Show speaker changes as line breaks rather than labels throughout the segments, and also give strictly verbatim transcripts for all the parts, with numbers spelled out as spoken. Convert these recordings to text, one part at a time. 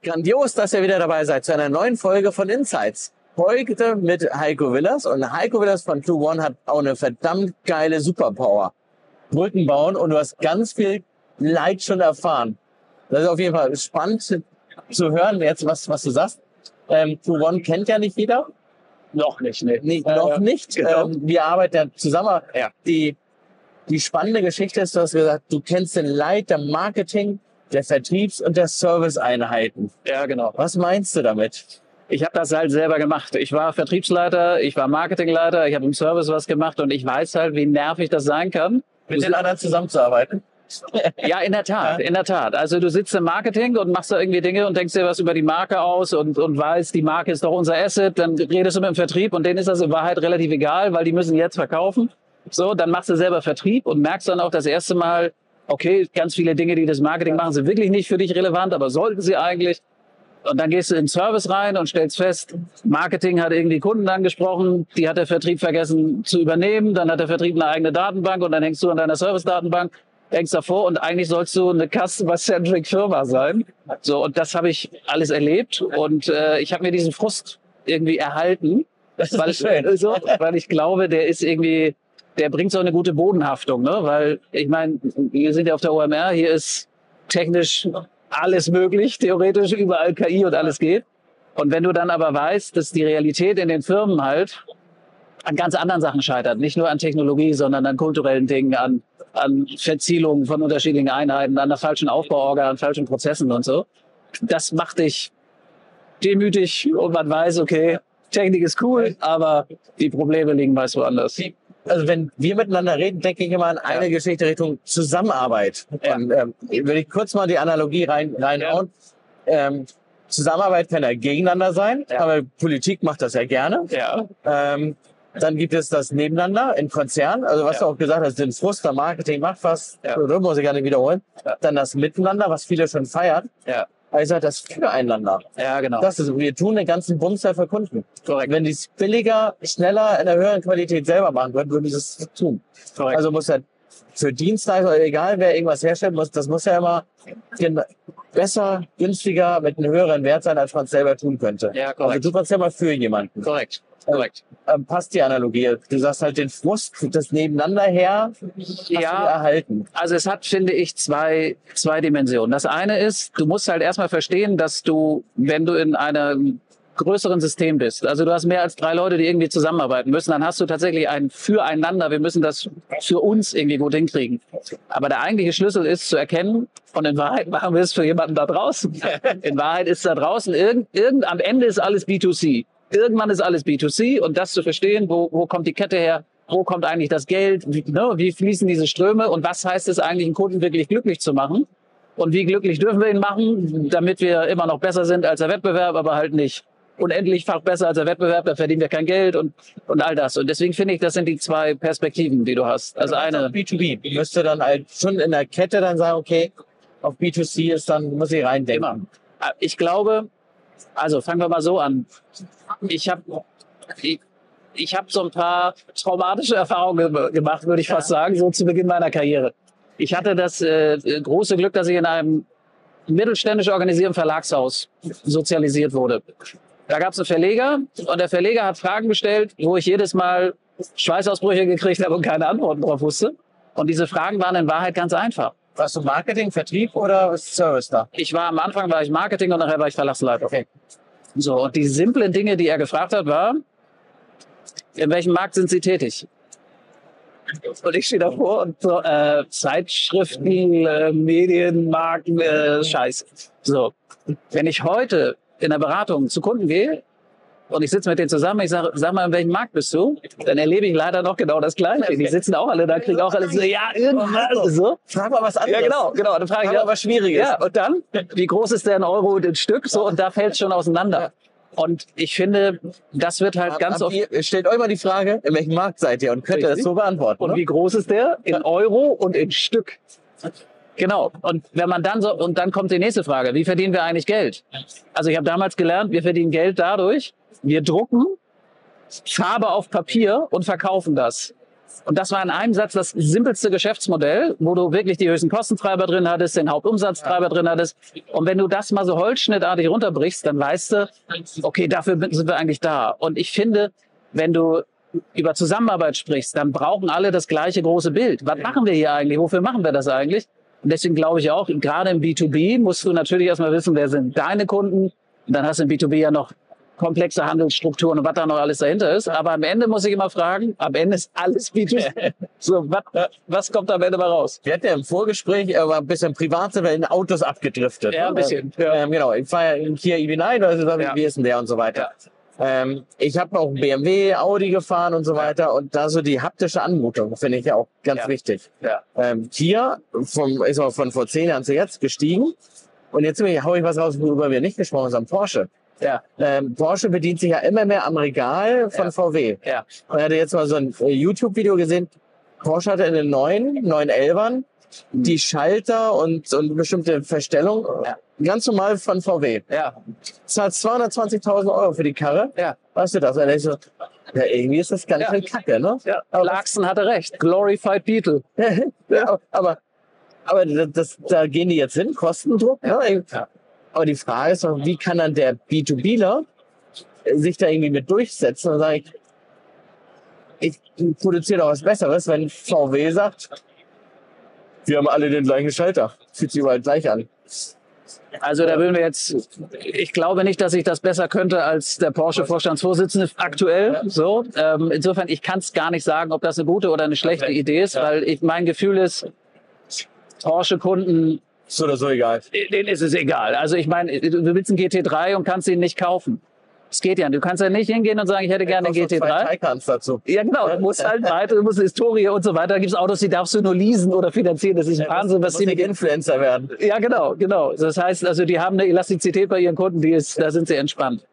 Grandios, dass ihr wieder dabei seid zu einer neuen Folge von Insights. Heute mit Heiko Willers. Und Heiko Willers von Two One hat auch eine verdammt geile Superpower. Brücken bauen, und du hast ganz viel Leid schon erfahren. Das ist auf jeden Fall spannend zu hören, jetzt was, was du sagst. Ähm, Two One kennt ja nicht jeder.
Noch nicht, ne?
Nee, äh, noch nicht.
Genau.
Ähm, wir arbeiten ja zusammen.
Ja.
Die, die spannende Geschichte ist, du hast gesagt, du kennst den Leid der Marketing, der Vertriebs- und der Serviceeinheiten.
Ja, genau.
Was meinst du damit?
Ich habe das halt selber gemacht. Ich war Vertriebsleiter, ich war Marketingleiter, ich habe im Service was gemacht und ich weiß halt, wie nervig das sein kann.
Mit den anderen zusammenzuarbeiten?
Ja, in der Tat, in der Tat. Also du sitzt im Marketing und machst da irgendwie Dinge und denkst dir was über die Marke aus und, und weißt, die Marke ist doch unser Asset. Dann redest du mit dem Vertrieb und denen ist das in Wahrheit relativ egal, weil die müssen jetzt verkaufen. So, dann machst du selber Vertrieb und merkst dann auch das erste Mal, okay, ganz viele Dinge, die das Marketing machen, sind wirklich nicht für dich relevant, aber sollten sie eigentlich. Und dann gehst du in den Service rein und stellst fest, Marketing hat irgendwie Kunden angesprochen, die hat der Vertrieb vergessen zu übernehmen, dann hat der Vertrieb eine eigene Datenbank und dann hängst du an deiner Service-Datenbank, hängst davor und eigentlich sollst du eine Customer-Centric Firma sein. So, und das habe ich alles erlebt und äh, ich habe mir diesen Frust irgendwie erhalten,
Das ist
weil,
schön.
so, weil ich glaube, der ist irgendwie, der bringt so eine gute Bodenhaftung, ne? Weil ich meine, wir sind ja auf der O M R, hier ist technisch alles möglich, theoretisch überall K I und alles geht. Und wenn du dann aber weißt, dass die Realität in den Firmen halt an ganz anderen Sachen scheitert, nicht nur an Technologie, sondern an kulturellen Dingen, an, an Verzielungen von unterschiedlichen Einheiten, an der falschen Aufbauorga, an falschen Prozessen und so, das macht dich demütig und man weiß, okay, Technik ist cool, aber die Probleme liegen meist woanders.
Also wenn wir miteinander reden, denke ich immer an eine
Ja.
Geschichte Richtung Zusammenarbeit.
Ja.
Und ähm, will ich kurz mal die Analogie rein, reinhauen. Ähm, Zusammenarbeit kann ja gegeneinander sein,
Ja.
aber Politik macht das ja gerne.
Ja,
Ähm, dann gibt es das Nebeneinander in Konzernen, also was
Ja.
du auch gesagt hast, den Frust, der Marketing macht was,
Ja.
das muss ich gar nicht wiederholen.
Ja.
Dann das Miteinander, was viele schon feiern,
ja,
also das Füreinander.
ja, genau.
Das ist, wir tun den ganzen Bums ja für Kunden.
Korrekt.
Wenn die es billiger, schneller, in einer höheren Qualität selber machen würden, würden sie es tun.
Korrekt.
Also muss ja für Dienstleister, egal wer irgendwas herstellt, muss, das muss ja immer gen- besser, günstiger, mit einem höheren Wert sein, als man es selber tun könnte.
Ja,
Also
korrekt.
du kannst ja mal für jemanden.
Korrekt. Korrekt.
Ähm, passt die Analogie. Du sagst halt den Frust, das Nebeneinander her, hast
Ja.
du erhalten.
Also es hat, finde ich, zwei, zwei Dimensionen. Das eine ist, du musst halt erstmal verstehen, dass du, wenn du in einem größeren System bist, also du hast mehr als drei Leute, die irgendwie zusammenarbeiten müssen, dann hast du tatsächlich ein Füreinander. Wir müssen das für uns irgendwie gut hinkriegen. Aber der eigentliche Schlüssel ist zu erkennen, und in Wahrheit machen wir es für jemanden da draußen. In Wahrheit ist da draußen, irgend, irgend, am Ende ist alles B zwei C. Irgendwann ist alles B zwei C und das zu verstehen, wo, wo kommt die Kette her, wo kommt eigentlich das Geld, wie, ne, wie fließen diese Ströme und was heißt es eigentlich, einen Kunden wirklich glücklich zu machen und wie glücklich dürfen wir ihn machen, damit wir immer noch besser sind als der Wettbewerb, aber halt nicht unendlichfach besser als der Wettbewerb, da verdienen wir kein Geld und, und all das. Und deswegen finde ich, das sind die zwei Perspektiven, die du hast. Also eine,
B zwei B müsste dann halt schon in der Kette dann sagen, okay, auf B zwei C ist dann, muss ich reindenken.
immer. Ich glaube, also fangen wir mal so an. Ich habe ich, ich hab so ein paar traumatische Erfahrungen ge- gemacht, würde ich fast sagen, so zu Beginn meiner Karriere. Ich hatte das äh, große Glück, dass ich in einem mittelständisch organisierten Verlagshaus sozialisiert wurde. Da gab es einen Verleger und der Verleger hat Fragen gestellt, wo ich jedes Mal Schweißausbrüche gekriegt habe und keine Antworten drauf wusste. Und diese Fragen waren in Wahrheit ganz einfach.
Warst du Marketing, Vertrieb oder Service da?
Ich war am Anfang war ich Marketing und nachher war ich Verlagsleiter.
Okay.
So, und die simplen Dinge, die er gefragt hat, war, in welchem Markt sind Sie tätig? Und ich stehe davor und so, äh, Zeitschriften, äh, Medien, Marken, äh, Scheiße. So, wenn ich heute in der Beratung zu Kunden gehe und ich sitze mit denen zusammen, ich sage, sag mal, in welchem Markt bist du? Dann erlebe ich leider noch genau das Gleiche. Die sitzen auch alle da, kriegen auch alle so, ja, irgendwas. So.
Frag mal was anderes.
Ja, genau, genau. Dann frage ich,
Frag mal was Schwieriges.
ja, und dann, wie groß ist der in Euro und in Stück? So, und da fällt es schon auseinander. Und ich finde, das wird halt ganz
Habt
oft.
ihr, stellt euch mal die Frage, in welchem Markt seid ihr und könnt ihr das
Richtig.
so beantworten.
Und
ne?
wie groß ist der? In Euro und in Stück. Genau. Und wenn man dann so, und dann kommt die nächste Frage. Wie verdienen wir eigentlich Geld? Also ich habe damals gelernt, wir verdienen Geld dadurch, wir drucken Farbe auf Papier und verkaufen das. Und das war in einem Satz das simpelste Geschäftsmodell, wo du wirklich die höchsten Kostentreiber drin hattest, den Hauptumsatztreiber drin hattest. Und wenn du das mal so holzschnittartig runterbrichst, dann weißt du, okay, dafür sind wir eigentlich da. Und ich finde, wenn du über Zusammenarbeit sprichst, dann brauchen alle das gleiche große Bild. Was machen wir hier eigentlich? Wofür machen wir das eigentlich? Und deswegen glaube ich auch, gerade im B zwei B musst du natürlich erstmal wissen, wer sind deine Kunden. Und dann hast du im B zwei B ja noch komplexe Handelsstrukturen und was da noch alles dahinter ist. Aber am Ende muss ich immer fragen, am Ende ist alles B zwei B. So, was, was kommt am Ende mal raus?
Wir hatten ja im Vorgespräch aber ein bisschen private Welt in Autos abgedriftet.
Ja, ein bisschen.
Ja. Ähm, genau, ich fahre ja in Kia E V neun, also ja. Wie ist denn der und so weiter. Ja. Ähm, ich habe auch B M W, Audi gefahren und so weiter und da so die haptische Anmutung finde ich ja auch ganz ja. wichtig. Ja. Ähm, Kia vom, ist auch von vor zehn Jahren zu jetzt gestiegen und jetzt hau ich was raus, worüber wir nicht gesprochen haben, Porsche. Ja. Ähm, Porsche bedient sich ja immer mehr am Regal von ja. V W. Ja. Und er hatte jetzt mal so ein äh, YouTube-Video gesehen. Porsche hatte in den neuen, neuen Elfern mhm. die Schalter und, und bestimmte Verstellung ja. ganz normal von V W. Ja. Zahlt zweihundertzwanzigtausend Euro für die Karre. Ja. Weißt du das? Und ich so, ja, irgendwie ist das ganz ja. schön kacke, ne? Ja.
Clarkson hatte recht. Glorified Beetle.
ja, aber, aber das, das, da gehen die jetzt hin, Kostendruck. Ja. Ne? Ja. Aber die Frage ist doch, wie kann dann der B zwei Bler sich da irgendwie mit durchsetzen und sagen, ich, ich produziere doch was Besseres, wenn V W sagt, wir haben alle den gleichen Schalter. Fühlt sich überall gleich an.
Also da würden wir jetzt, ich glaube nicht, dass ich das besser könnte als der Porsche-Vorstandsvorsitzende aktuell. So, ähm, insofern, ich kann es gar nicht sagen, ob das eine gute oder eine schlechte Idee ist, weil ich, mein Gefühl ist, Porsche-Kunden
ist oder so egal.
Denen ist es egal. Also ich meine, du willst einen G T drei und kannst ihn nicht kaufen. Das geht ja. Du kannst ja nicht hingehen und sagen, ich hätte gerne einen G T drei.
Dazu.
Ja, genau. Du musst halt weiter, du musst Historie und so weiter. Da gibt es Autos, die darfst du nur leasen oder finanzieren. Das ist ja, Wahnsinn, was die
nicht Influencer werden.
Ja, genau, genau. Das heißt, also die haben eine Elastizität bei ihren Kunden, die ist, da sind sie entspannt.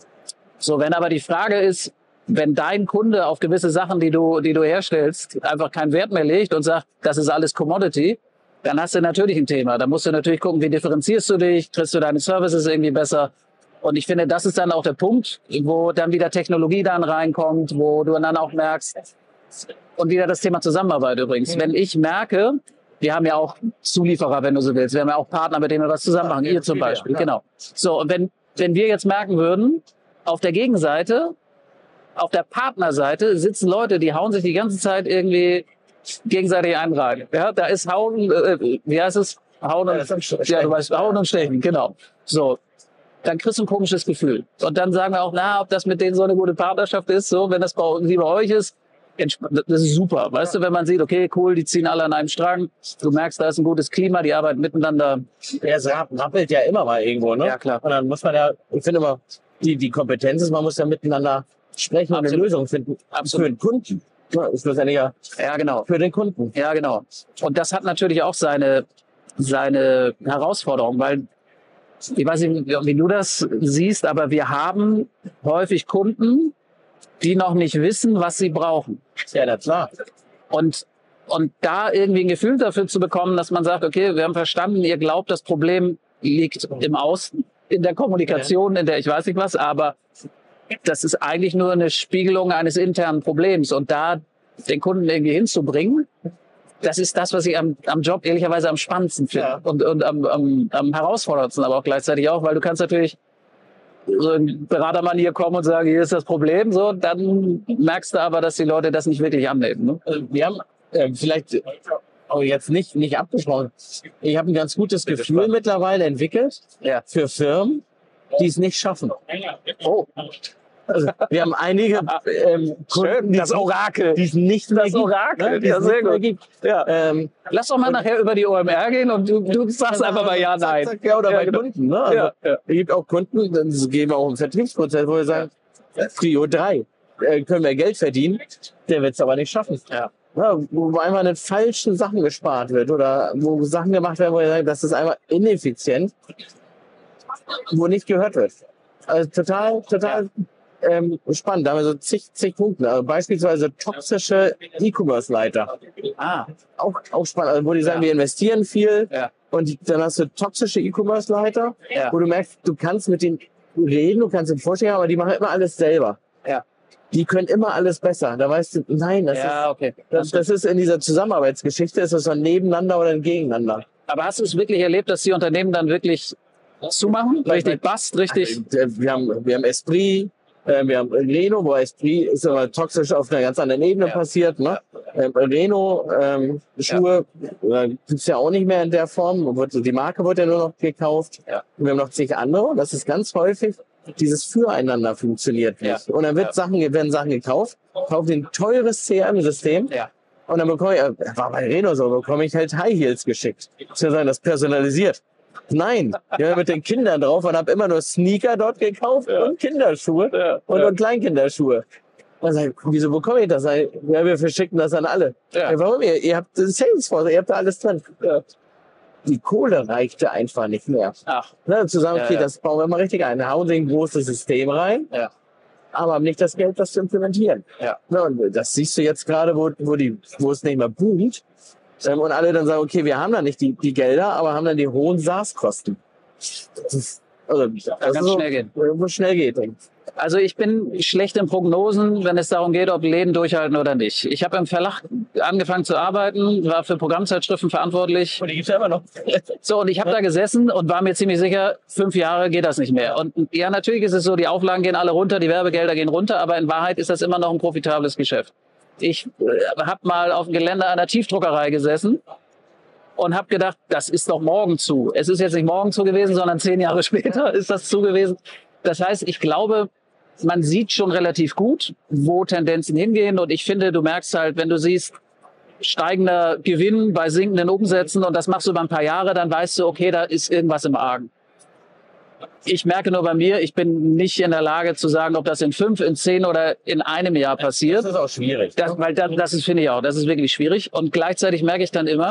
So, wenn aber die Frage ist, wenn dein Kunde auf gewisse Sachen, die du, die du herstellst, einfach keinen Wert mehr legt und sagt, das ist alles Commodity, dann hast du natürlich ein Thema. Da musst du natürlich gucken, wie differenzierst du dich, kriegst du deine Services irgendwie besser. Und ich finde, das ist dann auch der Punkt, wo dann wieder Technologie dann reinkommt, wo du dann auch merkst, und wieder das Thema Zusammenarbeit übrigens. Mhm. Wenn ich merke, wir haben ja auch Zulieferer, wenn du so willst, wir haben ja auch Partner, mit denen wir was zusammen machen, ja, ihr zum Beispiel, ja. Genau. So, und wenn, wenn wir jetzt merken würden, auf der Gegenseite, auf der Partnerseite sitzen Leute, die hauen sich die ganze Zeit irgendwie gegenseitig einragen. Ja, da ist Hauen, äh, wie heißt es? Hauen und, ja, ja, du weißt, Hauen und Stechen, genau. So, dann kriegst du ein komisches Gefühl. Und dann sagen wir auch, na, ob das mit denen so eine gute Partnerschaft ist, so, wenn das bei, wie bei euch ist, das ist super. Weißt du, wenn man sieht, okay, cool, die ziehen alle an einem Strang, du merkst, da ist ein gutes Klima, die arbeiten miteinander.
Ja, es rappelt ja immer mal irgendwo, ne?
Ja, klar.
Und dann muss man ja, ich finde immer, die, die Kompetenz ist, man muss ja miteinander sprechen und eine Lösung finden. Absolut. Für den Kunden. Ja, ist schlussendlich ja,
ja, genau.
Für den Kunden.
Ja, genau. Und das hat natürlich auch seine, seine Herausforderung, weil ich weiß nicht, wie du das siehst, aber wir haben häufig Kunden, die noch nicht wissen, was sie brauchen.
Ja, na klar.
Und, und da irgendwie ein Gefühl dafür zu bekommen, dass man sagt, okay, wir haben verstanden, ihr glaubt, das Problem liegt im Außen, in der Kommunikation, in der ich weiß nicht was, aber das ist eigentlich nur eine Spiegelung eines internen Problems. Und da den Kunden irgendwie hinzubringen, das ist das, was ich am, am Job ehrlicherweise am spannendsten finde. Ja. Und, und am, am, am herausforderndsten, aber auch gleichzeitig auch, weil du kannst natürlich so in Beratermanier kommen und sagen, hier ist das Problem, so, dann merkst du aber, dass die Leute das nicht wirklich annehmen. Ne?
Also wir haben äh, vielleicht auch jetzt nicht, nicht abgesprochen. Ich habe ein ganz gutes Gefühl mittlerweile entwickelt ja. für Firmen, die es nicht schaffen.
Oh.
Also, wir haben einige ähm,
Kunden, das Orakel,
die es nicht mehr
das Orakel,
gibt,
ja, sehr gut. Gibt. Ja.
Ähm,
Lass doch mal nachher über die O M R gehen und du, du sagst einfach mal ja, nein.
Zack, zack, ja, oder
ja,
bei
genau.
Kunden. Ne? Also,
ja, ja.
Es gibt auch Kunden, das geben wir auch im Vertriebsprozess, wo wir sagen, Prio drei, äh, können wir Geld verdienen, der wird es aber nicht schaffen.
Ja.
Ja, wo einfach an falschen Sachen gespart wird oder wo Sachen gemacht werden, wo wir sagen, das ist einfach ineffizient, wo nicht gehört wird. Also total, total ja. ähm, spannend. Da haben wir so zig, zig Punkte. Also beispielsweise toxische E-Commerce-Leiter.
Ah.
Auch, auch spannend. Also wo die sagen, ja. wir investieren viel
ja.
und dann hast du toxische E-Commerce-Leiter,
ja.
wo du merkst, du kannst mit denen reden, du kannst ihnen vorstellen, aber die machen immer alles selber.
Ja.
die können immer alles besser. Da weißt du, nein, das,
Ja,
ist,
okay.
das, das ist in dieser Zusammenarbeitsgeschichte, ist das so ein Nebeneinander oder ein Gegeneinander.
Aber hast du es wirklich erlebt, dass die Unternehmen dann wirklich zumachen? Richtig Bast, richtig?
Wir haben, wir haben Esprit, äh, wir haben Reno, wo Esprit ist aber toxisch auf einer ganz anderen Ebene
Ja.
passiert. Ne? Ähm, Reno, ähm, Schuhe, äh, gibt's ja auch nicht mehr in der Form. Wird, die Marke wird ja nur noch gekauft.
Ja.
Und wir haben noch zig andere. Das ist ganz häufig, dieses Füreinander funktioniert nicht.
Ja.
Und dann wird
Ja.
Sachen, werden Sachen gekauft, kaufen ein teures C R M-System.
Ja.
Und dann bekomme ich, äh, war bei Reno so, bekomme ich halt High Heels geschickt. Zu sein, das personalisiert. Nein, ich war mit den Kindern drauf und habe immer nur Sneaker dort gekauft
Ja.
und Kinderschuhe
Ja.
und,
Ja.
und Kleinkinderschuhe. Und sag ich, wieso bekomme ich das? Sag ich, ja, wir verschicken das an alle.
Ja.
Ja, warum? Ihr, ihr habt Salesforce, ihr habt da alles drin.
Ja.
Die Kohle reichte einfach nicht mehr.
Ach,
Ne, zu sagen,
Ja,
okay,
ja.
das bauen wir mal richtig ein. Hauen Sie ein großes System rein,
ja.
aber haben nicht das Geld, das zu implementieren.
Ja.
Ne, und das siehst du jetzt gerade, wo, wo, die, wo es nicht mehr boomt. Ähm, und alle dann sagen, okay, wir haben da nicht die, die Gelder, aber haben dann die hohen SaaS-Kosten. Das ist, also, das
kann
ist so,
schnell gehen.
Wo es schnell geht.
Also ich bin schlecht in Prognosen, wenn es darum geht, ob Läden durchhalten oder nicht. Ich habe im Verlag angefangen zu arbeiten, war für Programmzeitschriften verantwortlich.
Und die gibt's ja immer noch.
So, und ich habe da gesessen und war mir ziemlich sicher, fünf Jahre geht das nicht mehr. Und ja, natürlich ist es so, die Auflagen gehen alle runter, die Werbegelder gehen runter, aber in Wahrheit ist das immer noch ein profitables Geschäft. Ich äh, habe mal auf dem Gelände einer Tiefdruckerei gesessen und habe gedacht, das ist doch morgen zu. Es ist jetzt nicht morgen zu gewesen, sondern zehn Jahre später ist das zu gewesen. Das heißt, ich glaube, man sieht schon relativ gut, wo Tendenzen hingehen. Und ich finde, du merkst halt, wenn du siehst, steigender Gewinn bei sinkenden Umsätzen und das machst du über ein paar Jahre, dann weißt du, okay, da ist irgendwas im Argen. Ich merke nur bei mir, ich bin nicht in der Lage zu sagen, ob das in fünf, in zehn oder in einem Jahr passiert.
Das ist auch schwierig.
Das, weil das, das ist, finde ich auch, das ist wirklich schwierig. Und gleichzeitig merke ich dann immer,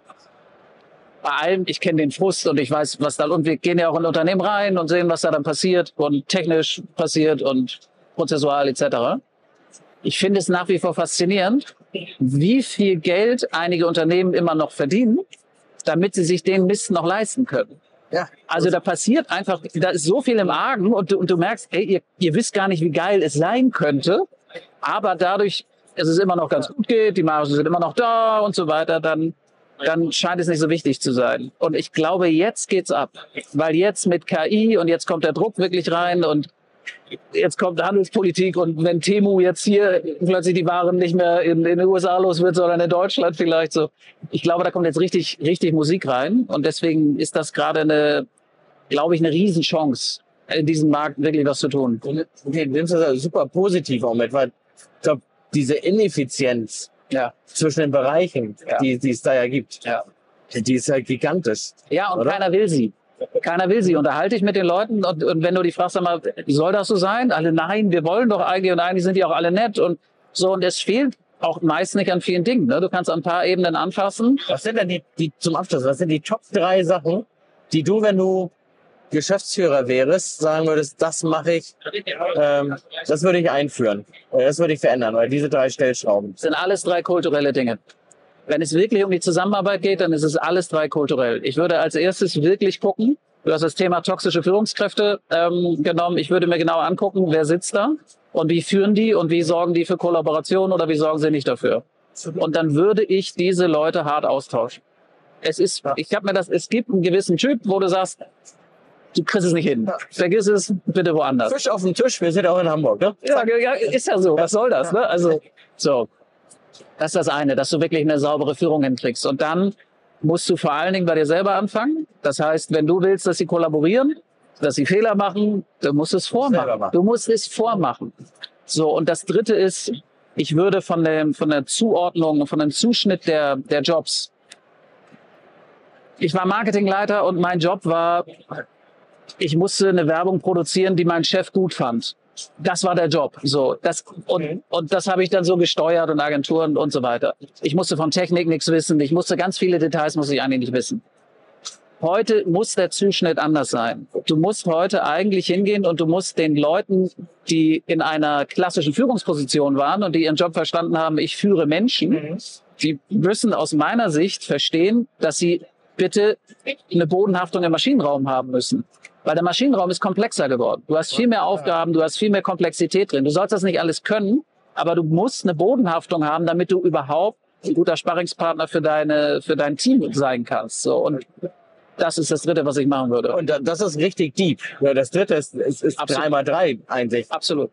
bei allem, ich kenne den Frust und ich weiß, was da, und wir gehen ja auch in Unternehmen rein und sehen, was da dann passiert und technisch passiert und prozessual et cetera. Ich finde es nach wie vor faszinierend, wie viel Geld einige Unternehmen immer noch verdienen, damit sie sich den Mist noch leisten können.
Ja.
Also da passiert einfach, da ist so viel im Argen und du, und du merkst, ey, ihr, ihr wisst gar nicht, wie geil es sein könnte, aber dadurch, dass es immer noch ganz gut geht, die Margen sind immer noch da und so weiter, dann dann scheint es nicht so wichtig zu sein. Und ich glaube, jetzt geht's ab. Weil jetzt mit K I und jetzt kommt der Druck wirklich rein und jetzt kommt Handelspolitik und wenn Temu jetzt hier plötzlich die Waren nicht mehr in, in den U S A los wird, sondern in Deutschland vielleicht so. Ich glaube, da kommt jetzt richtig, richtig Musik rein und deswegen ist das gerade eine, glaube ich, eine Riesenchance, in diesem Markt wirklich was zu tun.
Okay, du nimmst das also super positiv auch mit, weil ich glaube, diese Ineffizienz
Ja.
zwischen den Bereichen,
Ja.
die, die es da ja gibt,
Ja.
die ist ja gigantisch.
Ja, und
Oder?
keiner will sie. Keiner will sie. Unterhalte ich mit den Leuten und, und wenn du die fragst, sag mal, soll das so sein? Alle, nein, wir wollen doch eigentlich und eigentlich sind die auch alle nett und so. Und es fehlt auch meist nicht an vielen Dingen. Ne? Du kannst an ein paar Ebenen anfassen.
Was sind denn die, die zum Abschluss, was sind die Top drei Sachen, die du, wenn du Geschäftsführer wärst, sagen würdest, das mache ich, ähm, das würde ich einführen, äh, das würde ich verändern, weil diese drei Stellschrauben.
Das sind alles drei kulturelle Dinge. Wenn es wirklich um die Zusammenarbeit geht, dann ist es alles drei kulturell. Ich würde als erstes wirklich gucken, du hast das Thema toxische Führungskräfte ähm, genommen, ich würde mir genau angucken, wer sitzt da und wie führen die und wie sorgen die für Kollaboration oder wie sorgen sie nicht dafür. Und dann würde ich diese Leute hart austauschen. Es ist, ich habe mir das, es gibt einen gewissen Typ, wo du sagst, du kriegst es nicht hin. Vergiss es, bitte woanders.
Fisch auf dem Tisch, wir sind auch in Hamburg, ne?
Ja, ja, ist ja so. Was soll das? Ne? Also, so. Das ist das eine, dass du wirklich eine saubere Führung hinkriegst. Und dann musst du vor allen Dingen bei dir selber anfangen. Das heißt, wenn du willst, dass sie kollaborieren, dass sie Fehler machen, dann musst du es vormachen. Du musst es vormachen. So. Und das dritte ist, ich würde von dem, von der Zuordnung, von dem Zuschnitt der, der Jobs. Ich war Marketingleiter und mein Job war, ich musste eine Werbung produzieren, die mein Chef gut fand. Das war der Job. So, das, und, und das habe ich dann so gesteuert und Agenturen und so weiter. Ich musste von Technik nichts wissen. Ich musste ganz viele Details muss ich eigentlich nicht wissen. Heute muss der Zuschnitt anders sein. Du musst heute eigentlich hingehen und du musst den Leuten, die in einer klassischen Führungsposition waren und die ihren Job verstanden haben, ich führe Menschen, die müssen aus meiner Sicht verstehen, dass sie bitte eine Bodenhaftung im Maschinenraum haben müssen. Weil der Maschinenraum ist komplexer geworden. Du hast viel mehr Aufgaben, du hast viel mehr Komplexität drin. Du sollst das nicht alles können, aber du musst eine Bodenhaftung haben, damit du überhaupt ein guter Sparringspartner für deine, für dein Team sein kannst. So, und das ist das Dritte, was ich machen würde.
Und das ist richtig deep. Das Dritte ist, ist, ist drei mal drei eigentlich.
Absolut.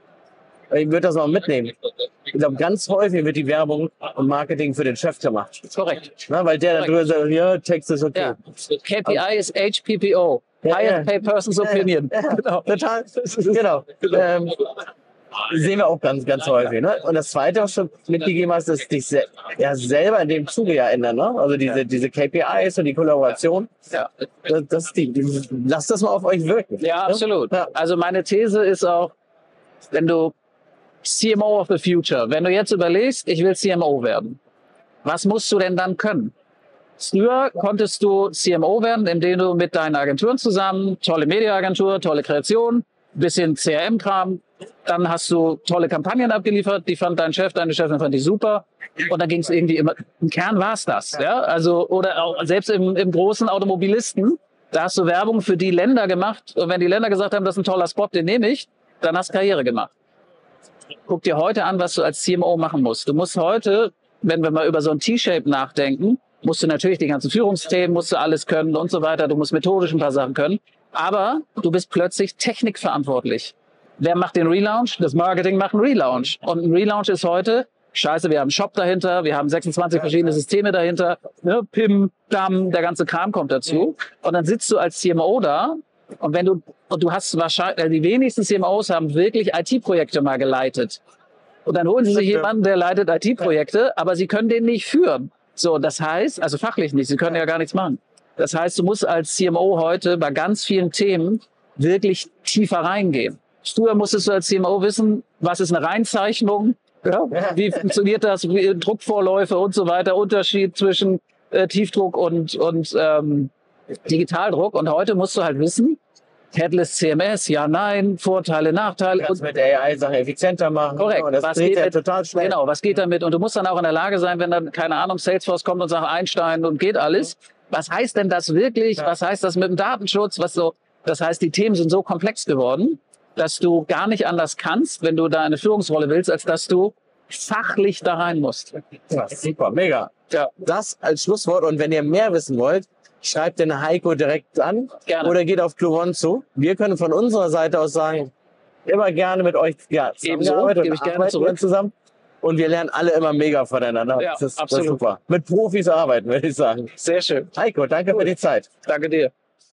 Ich würde das noch mitnehmen. Ich glaube, ganz häufig wird die Werbung und Marketing für den Chef gemacht.
Korrekt.
Na, weil der dann drüber sagt, ja, Text ist okay.
Ja. K P I ist H P P O.
Ja,
Highest
ja.
Paid Person's Opinion.
Ja, genau. Total. Genau. Ähm, sehen wir auch ganz, ganz häufig. Ne? Und das Zweite, was du schon mitgegeben hast, ist dich se ja, selber in dem Zuge ja ändern. Ne? Also diese, diese K P Is und die Kollaboration.
Ja.
Das, das ist die, die, lasst das mal auf euch wirken.
Ja, absolut.
Ja.
Also meine These ist auch, wenn du C M O of the Future, wenn du jetzt überlegst, ich will C M O werden, was musst du denn dann können? Früher konntest du C M O werden, indem du mit deinen Agenturen zusammen, tolle Mediaagentur, tolle Kreation, bisschen C R M-Kram, dann hast du tolle Kampagnen abgeliefert, die fand dein Chef, deine Chefin fand die super und dann ging es irgendwie immer, im Kern war es das. Ja? Also, oder auch selbst im, im großen Automobilisten, da hast du Werbung für die Länder gemacht und wenn die Länder gesagt haben, das ist ein toller Spot, den nehme ich, dann hast du Karriere gemacht. Guck dir heute an, was du als C M O machen musst. Du musst heute, wenn wir mal über so ein T-Shape nachdenken, musst du natürlich die ganzen Führungsthemen, musst du alles können und so weiter. Du musst methodisch ein paar Sachen können. Aber du bist plötzlich technikverantwortlich. Wer macht den Relaunch? Das Marketing macht einen Relaunch. Und ein Relaunch ist heute, scheiße, wir haben einen Shop dahinter, wir haben sechsundzwanzig verschiedene Systeme dahinter, ne, P I M, D A M, der ganze Kram kommt dazu. Und dann sitzt du als C M O da und wenn du, und du hast wahrscheinlich, die wenigsten C M Os haben wirklich I T-Projekte mal geleitet. Und dann holen sie sich jemanden, der leitet I T-Projekte, aber sie können den nicht führen. So, das heißt, also fachlich nicht, sie können ja gar nichts machen. Das heißt, du musst als C M O heute bei ganz vielen Themen wirklich tiefer reingehen. Früher musstest du als C M O wissen, was ist eine Reinzeichnung, ja? Wie funktioniert das, wie, Druckvorläufe und so weiter, Unterschied zwischen äh, Tiefdruck und, und ähm, Digitaldruck. Und heute musst du halt wissen, Headless C M S, ja, nein, Vorteile, Nachteile.
Du kannst mit A I Sachen effizienter machen.
Korrekt.
Und das
Was
geht
geht
ja
mit,
total schnell.
Genau, was geht damit? Und du musst dann auch in der Lage sein, wenn dann, keine Ahnung, Salesforce kommt und sagt Einstein und geht alles. Was heißt denn das wirklich?
Ja.
Was heißt das mit dem Datenschutz? Was so? Das heißt, die Themen sind so komplex geworden, dass du gar nicht anders kannst, wenn du da eine Führungsrolle willst, als dass du fachlich da rein musst.
Ja, super, mega.
Ja.
Das als Schlusswort. Und wenn ihr mehr wissen wollt, schreibt den Heiko direkt an.
Gerne.
Oder geht auf Clue One zu. Wir können von unserer Seite aus sagen, immer gerne mit euch ja,
Ebenso,
zusammengearbeitet
gebe
und
ich gerne
arbeiten
zurück.
wir zusammen. Und wir lernen alle immer mega voneinander.
Ja,
das, ist, das ist
absolut.
super. Mit Profis arbeiten, würde ich sagen.
Sehr schön.
Heiko, danke für die Zeit.
Danke dir.